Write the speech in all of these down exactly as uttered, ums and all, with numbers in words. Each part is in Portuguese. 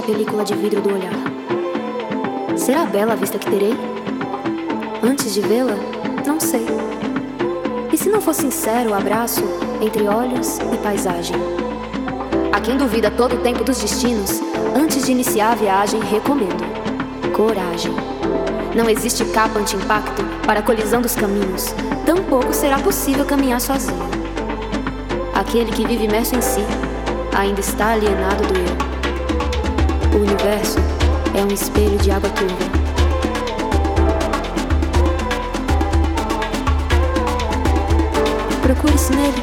película de vidro do olhar. Será bela a vista que terei? Antes de vê-la, não sei. E se não for sincero o abraço entre olhos e paisagem? A quem duvida todo o tempo dos destinos, antes de iniciar a viagem, recomendo coragem. Não existe capa anti-impacto para a colisão dos caminhos, tampouco será possível caminhar sozinho. Aquele que vive imerso em si, ainda está alienado do eu. O universo é um espelho de água turva. Procure-se nele.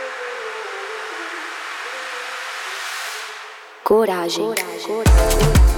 Coragem. Coragem. Coragem.